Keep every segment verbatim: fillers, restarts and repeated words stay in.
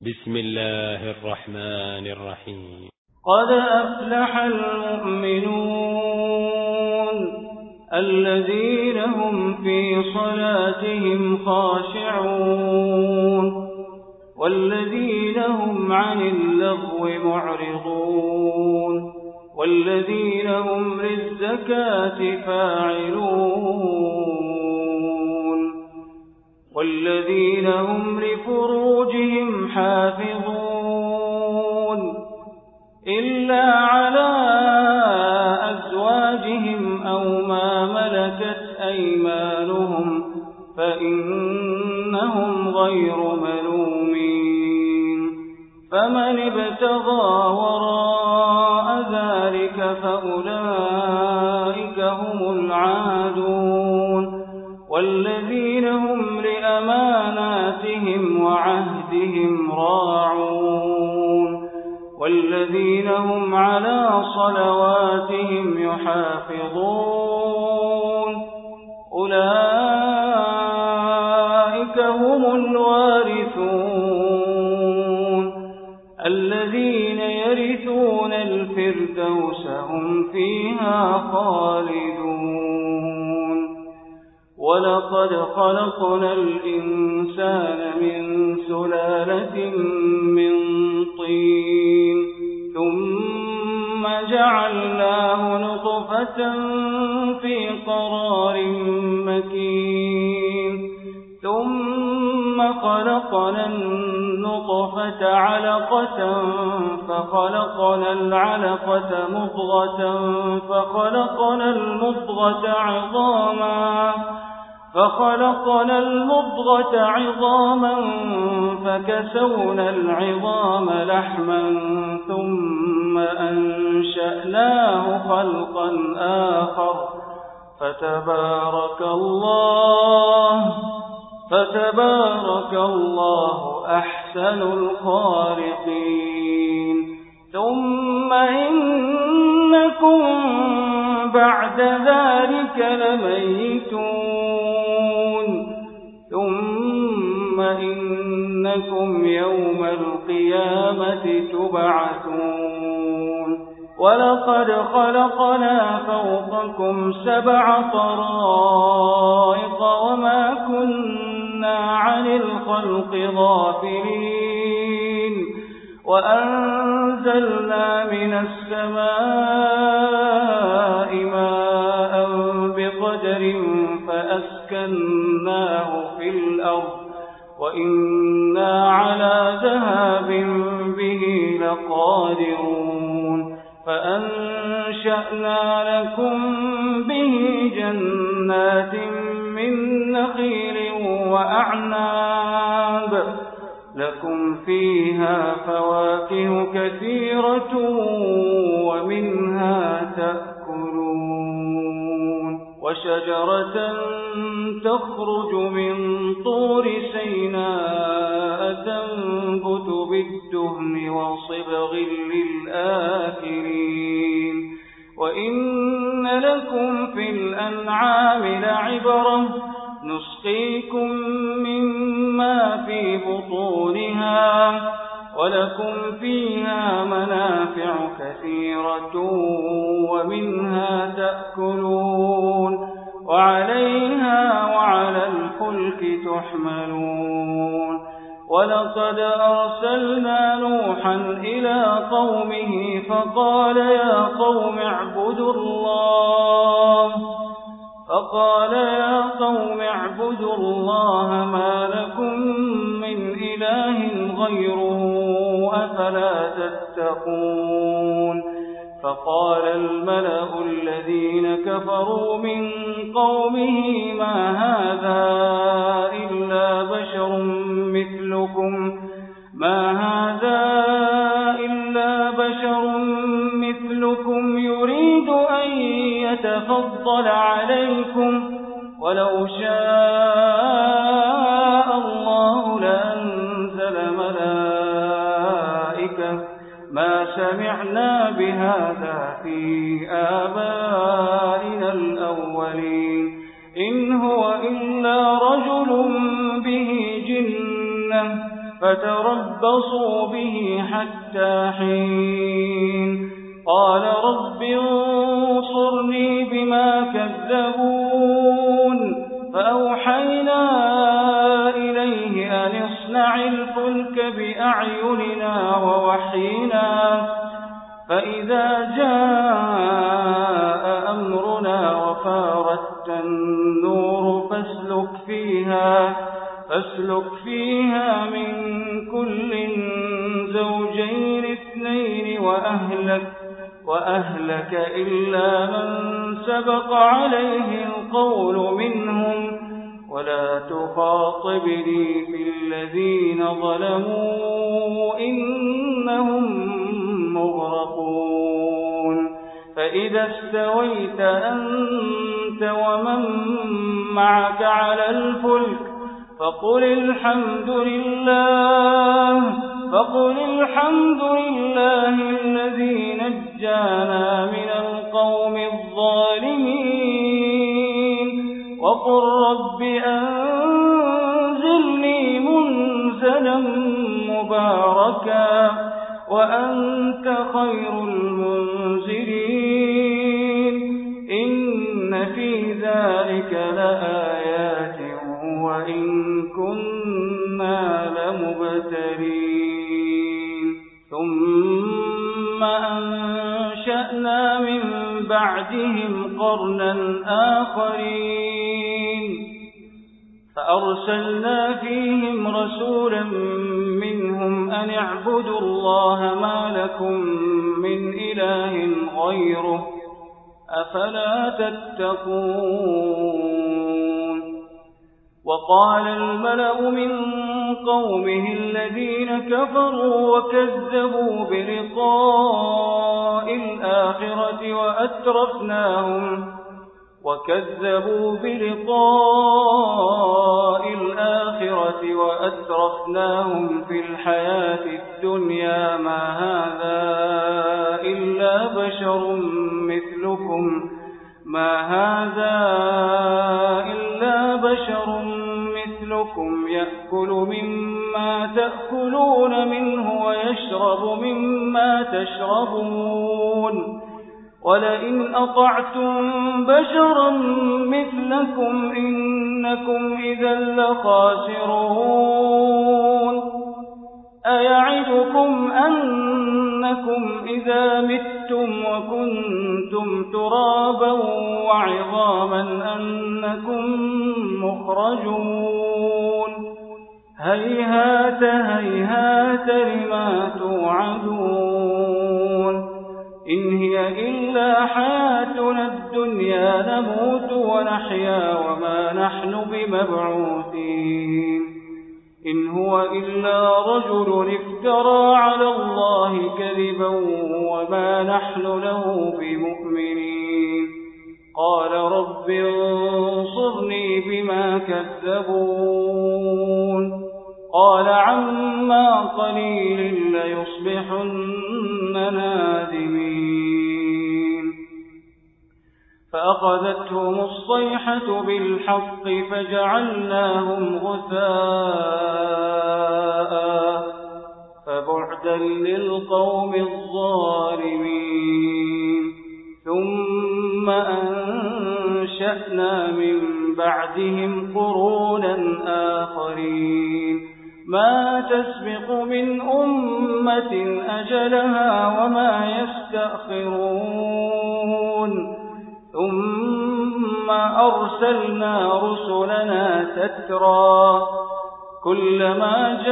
بسم الله الرحمن الرحيم. قد أفلح المؤمنون الذين هم في صلاتهم خاشعون والذين هم عن اللغو معرضون والذين هم للزكاة فاعلون والذين هم لفروجهم حافظون إلا على أزواجهم أو ما ملكت أيمانهم فإنهم غير ملومين فمن ابتغى وراء ذلك فأولئك هم العادون والذين هم لأماناتهم وعهدهم راعون والذين هم على صلواتهم يحافظون أولئك هم الوارثون الذين يرثون الفردوس هم فيها خالدون ولقد خلقنا الإنسان من سلالة من طين ثم جعلناه نطفة في قرار مكين ثم خلقنا النطفة علقة فخلقنا العلقة مضغة فخلقنا المضغة عظاما فخلقنا المضغة عظاما فكسونا العظام لحما ثم أنشأناه خلقا آخر فتبارك الله فتبارك الله أحسن الخالقين ثم إنكم بعد ذلك لميتون ثم إنكم يوم القيامة تبعثون ولقد خلقنا فوقكم سبع طرائق وما كنا عن الخلق غافلين وأنزلنا من السماء ماء بقدر فأسكناه في الأرض وإنا على ذهاب به لقادرون فأنشأنا لكم به جنات من نخيل وأعناب لكم فيها فواكه كثيرة ومنها تأكلون وشجرة تخرج من طور سيناء تنبت بالدهن وصبغ للآكلين وإن لكم في الأنعام لعبرة نسقيكم مما في بطونها ولكم فيها منافع كثيرة ومنها تأكلون وعليها وعلى الفلك تحملون ولقد أرسلنا نوحا إلى قومه فقال يا قوم اعبدوا الله فقال يا قوم اعبدوا الله ما لكم من إله غيره أفلا تتقون فقال الملأ الذين كفروا من قومه ما هذا إلا بشر مثلكم ما هذا إلا بشر مثلكم يريد أن يتفضل عليكم ولو شاء الله لأنزل ملائكة ما سمعنا بهذا في آبائنا الأولين إن هو إلا رجل به جنة فتربصوا به حتى حين قال رب انصرني بما كذبون فأوحينا إليه أن اصنع الفلك بأعيننا ووحينا فإذا جاء أمرنا وفارت النور فاسلك فيها فاسلك فيها من كل زوجين اثنين وأهلك وأهلك إلا من سبق عليه القول منهم ولا تخاطبني في الذين ظلموا إنهم مغرقون فإذا استويت أنت ومن معك على الفلك فقل الحمد لله فقل الحمد لله الذي نجانا من القوم الظالمين وقل رب أنزلني منزلا مباركا وأنت خير المنزلين إن في ذلك لآيات وإن كنا لمبتلين ثم أنشأنا من بعدهم قرنا آخرين فأرسلنا فيهم رسولا منهم أن اعبدوا الله ما لكم من إله غيره أفلا تتقون وقال الملأ من قومه الذين كفروا وكذبوا بلقاء الآخرة وأترفناهم وكذبوا بلقاء الآخرة وأترفناهم في الحياة الدنيا ما هذا إلا بشر مثلكم ما هذا إلا بشر مثلكم يأكل مما تأكلون منه ويشرب مما تشربون ولئن أطعتم بشرا مثلكم إنكم إذا لخاسرون أيعدكم أنكم إذا متم وكنتم ترابا وعظاما أنكم مخرجون هيهات هيهات لما توعدون إن هي إلا حياتنا الدنيا نموت ونحيا وما نحن بمبعوثين إن هو إلا رجل افترى على الله كذبا وما نحن له بمؤمنين قال رب انصرني بما كذبون قال عما قليل ليصبحن نادمين فأخذتهم الصيحة بالحق فجعلناهم غثاء فبعدا للقوم الظالمين ثم أنشأنا من بعدهم قرونا آخرين ما تسبق من أمة أجلها وما يستأخرون ثم أرسلنا رسلنا تترى كلما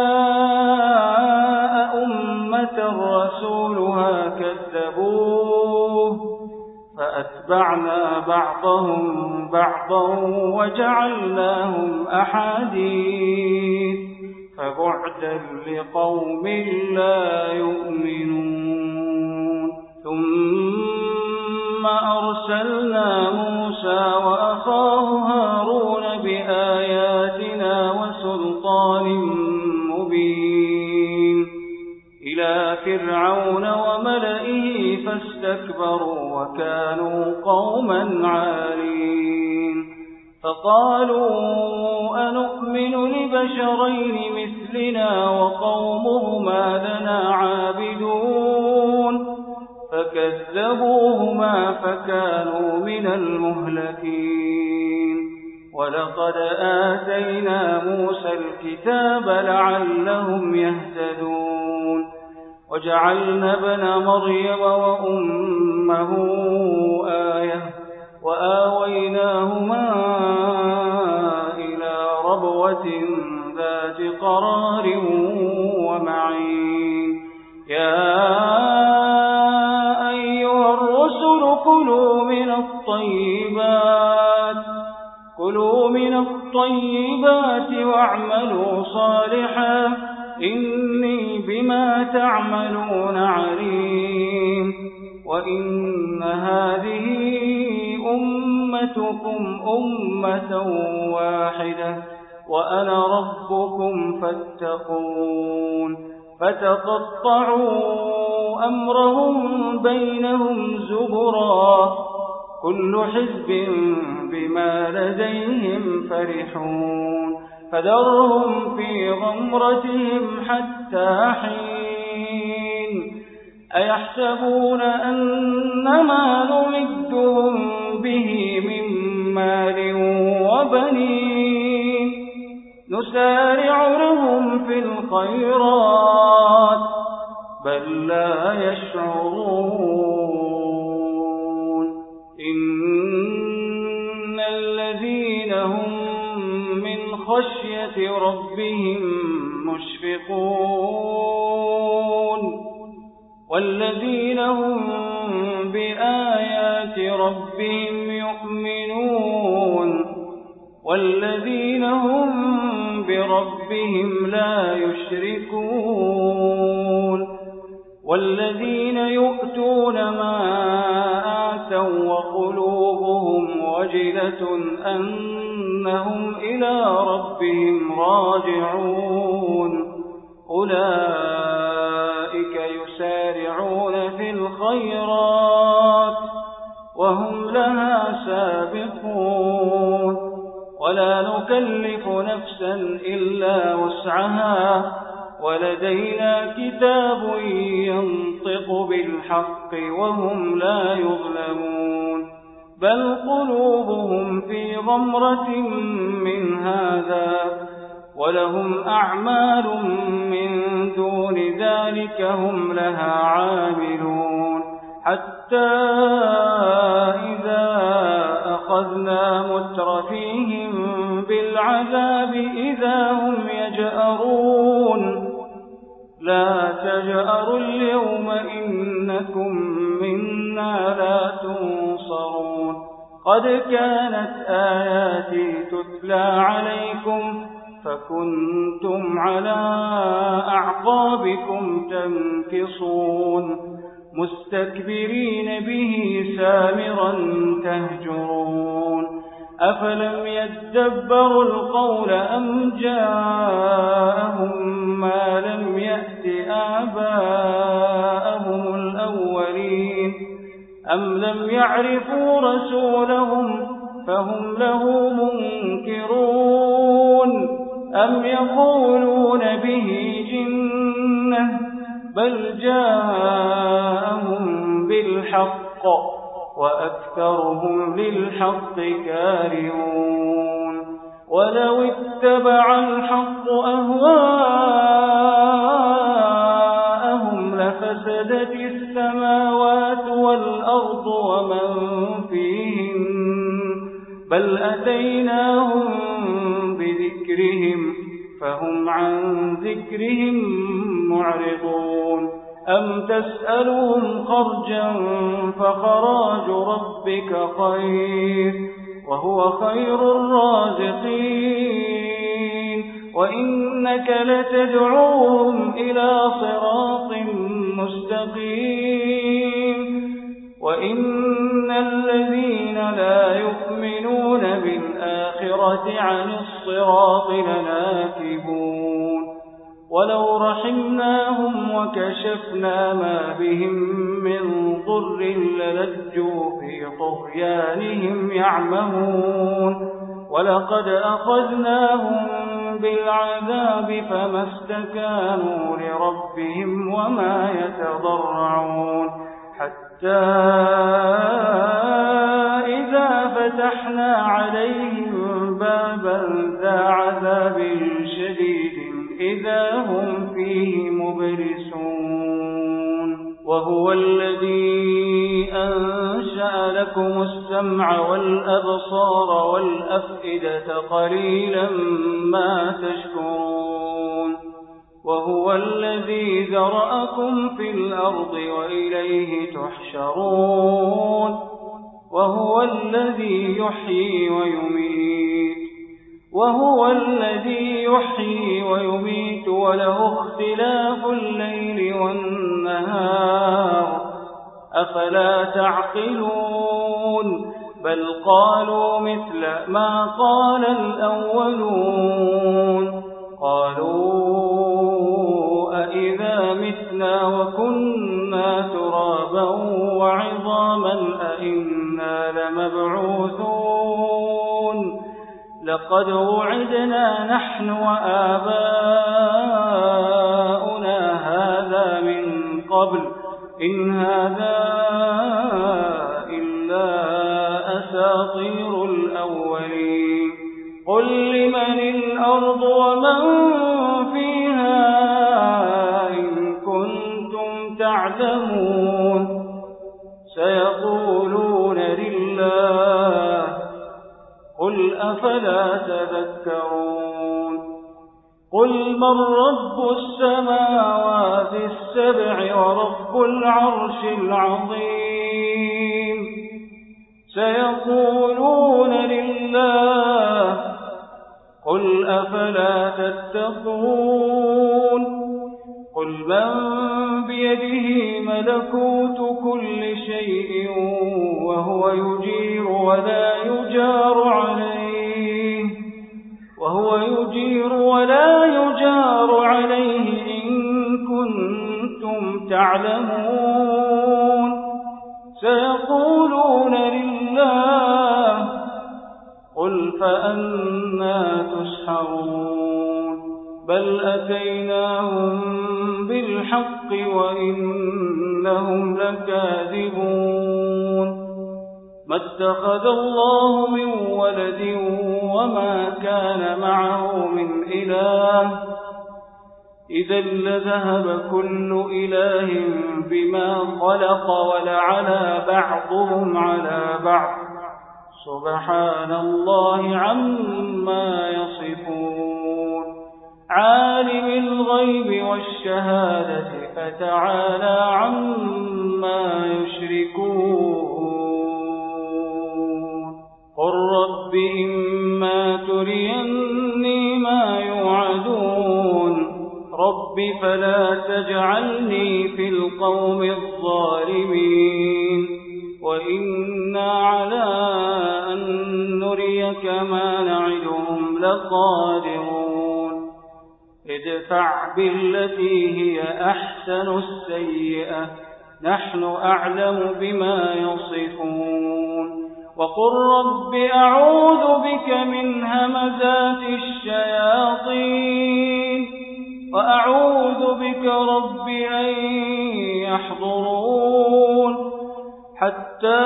جاء أمة رسولها كذبوه فأتبعنا بعضهم بعضا وجعلناهم أحاديث فبعدا لقوم لا يؤمنون ثم أرسلنا موسى وأخاه هارون بآياتنا وسلطان مبين إلى فرعون وملئه فاستكبروا وكانوا قوما عالين فقالوا أنؤمن لبشرين مثل مثلنا وقومهما لنا عابدون فكذبوهما فكانوا من المهلكين ولقد آتينا موسى الكتاب لعلهم يهتدون وجعلنا ابن مريم وأمه آية وآويناهما إلى ربوة ذات قرار ومعين يا أيها الرسل كلوا من الطيبات كلوا من الطيبات واعملوا صالحا إني بما تعملون عليم وإن هذه أمتكم أمة واحدة وأنا ربكم فاتقون فتقطعوا أمرهم بينهم زبرا كل حزب بما لديهم فرحون فذرهم في غمرتهم حتى حين أيحسبون أنما نمدهم به من مال وبنين نسارع لهم في الخيرات بل لا يشعرون إن الذين هم من خشية ربهم مشفقون والذين هم بآيات ربهم يؤمنون والذين هم بربهم لا يشركون والذين يؤتون ما آتوا وقلوبهم وجلة أنهم إلى ربهم راجعون أولئك يسارعون في الخيرات وهم لها سابقون ولا نكلف نفسا إلا وسعها ولدينا كتاب ينطق بالحق وهم لا يظلمون بل قلوبهم في غمرة من هذا ولهم أعمال من دون ذلك هم لها عاملون حتى إذا أخذنا مترفيهم بالعذاب إذا هم يجأرون لا تجأروا اليوم إنكم منا لا تنصرون قد كانت آياتي تتلى عليكم فكنتم على أعقابكم تنكصون مستكبرين به سامرا تهجرون أفلم يدبروا القول أم جاءهم ما لم يأت آباءهم الأولين أم لم يعرفوا رسولهم فهم له منكرون أم يقولون به جنة بل جاءهم بالحق وأكثرهم للحق كارهون ولو اتبع الحق أهواءهم لفسدت السماوات والأرض ومن فيهن بل أتيناهم بذكرهم فهم عن ذكرهم معرضون أم تسألهم خرجا فخراج ربك خير وهو خير الرازقين وإنك لتدعوهم إلى صراط مستقيم وإن الذين لا يؤمنون بالآخرة عن الصراط لناكبون ولو رحمناهم وكشفنا ما بهم من ضر للجوا في طغيانهم يعمهون ولقد أخذناهم بالعذاب فما استكانوا لربهم وما يتضرعون حتى إذا فتحنا عليهم بابا ذا عذاب شديد إذا هم فيه مبلسون وهو الذي أنشأ لكم السمع والأبصار والأفئدة قليلا ما تشكرون وهو الذي ذرأكم في الأرض وإليه تحشرون وهو الذي يحيي ويميت وهو الذي يحيي ويميت وله اختلاف الليل والنهار أفلا تعقلون بل قالوا مثل ما قال الأولون قالوا أئذا متنا وكنا ترابا وعظاما أئنا لمبعوثون لقد وعدنا نحن وآباؤنا هذا من قبل إن هذا إلا أساطير الأولين قل لمن الأرض ومن فيها إن كنتم تعلمون سيقولون لله قل أفلا تذكرون قل من رب السماوات السبع ورب العرش العظيم سيقولون لله قل أفلا تتقون قل من بيده ملكوت كل شيء وهو يجير ولا يجار عليه وهو يجير ولا يجار عليه إن كنتم تعلمون سيقولون لله قل فأنى تسحرون بل أتيناهم بالحق وإنهم لكاذبون ما اتخذ الله من ولد وما كان معه من إله إذا لذهب كل إله بما خلق ولعلى بعضهم على بعض سبحان الله عما يصفون عالم الغيب والشهادة فتعالى عما يشركون قل رب إما تريني ما يوعدون رب فلا تجعلني في القوم الظالمين وإنا على أن نريك ما نعدهم لقادرون ادفع بالتي هي أحسن السيئة نحن أعلم بما يصفون وقل رب أعوذ بك من همزات الشياطين وأعوذ بك رب أن يحضرون حتى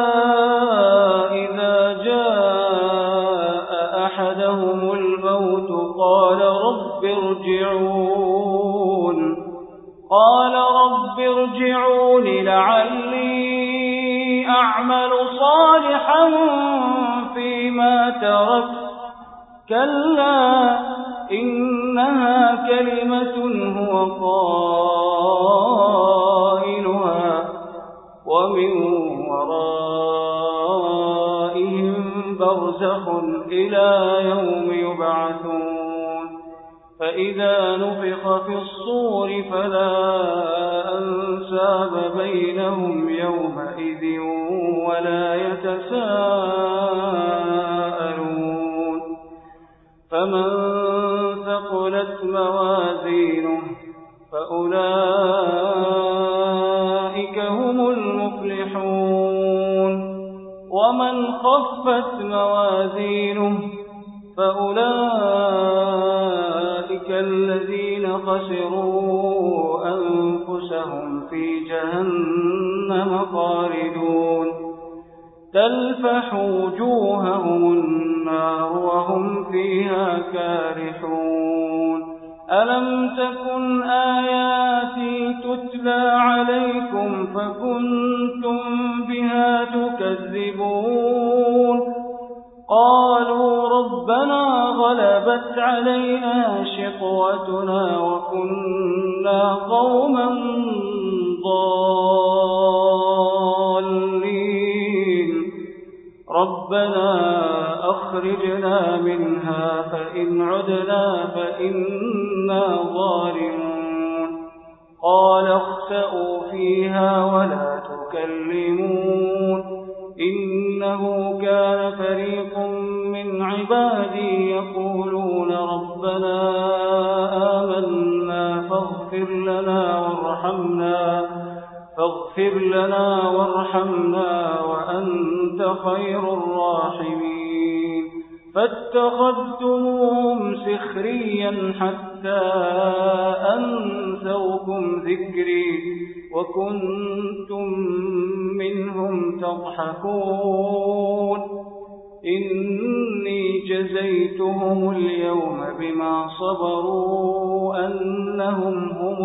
إذا جاء أحدهم الموت قال رب ارجعون قال رب ارجعون لعلي أعمل صالحا فيما تركت كلا إنها كلمة هو قائلها ومن ورائهم برزخ إلى يوم يبعثون فإذا نفخ في الصور فلا أنساب بينهم يومئذ ولا يتساءلون فمن ثقلت موازينه فأولئك هم المفلحون ومن خفت موازينه فأولئك الذين خسروا أنفسهم في جهنم خالدون تلفح وجوههم النار وهم فيها كارحون ألم تكن آياتي تتلى عليكم فكنتم بها تكذبون قالوا ربنا غلبت علينا شقوتنا وكنا قوما ضالين ربنا أخرجنا منها فإن عدنا فإنا ظالمون قال اخسئوا فيها ولا تكلمون إنه كان فريق من عبادي يقولون ربنا آمنا فاغفر لنا وارحمنا فاغفر لنا وارحمنا وأنت خير الراحمين فاتخذتموهم سخريا حتى أنسوكم ذكري وكنتم منهم تضحكون إني جزيتهم اليوم بما صبروا أنهم هم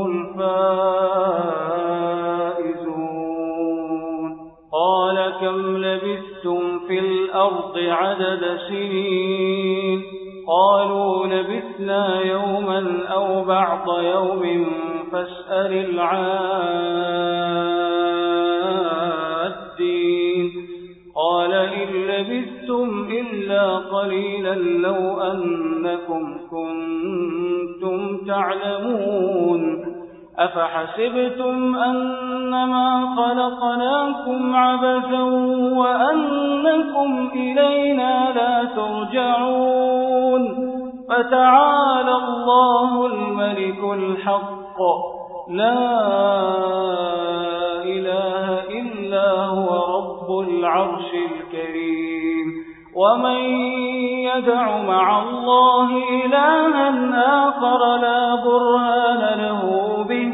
الفائزون قال كم لبثتم في الأرض عدد سنين قالوا لبثنا يوما أو بعض يوم فاسأل العادين قال إن لبثتم إلا قليلا لو أنكم كنتم تعلمون أفحسبتم أنما خلقناكم عبثا وأنكم إلينا لا ترجعون فتعالى الله الملك الحق لا إله إلا هو رب العرش الكريم ومن يدع مع الله إلها آخر لا برهان له به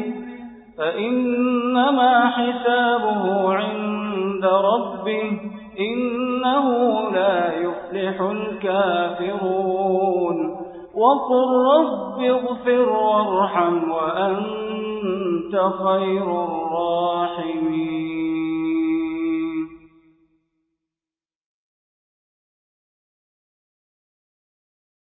فإنما حسابه عند ربه إنه لا يفلح الكافرون وقل رب اغفر وارحم وأنت خير الراحمين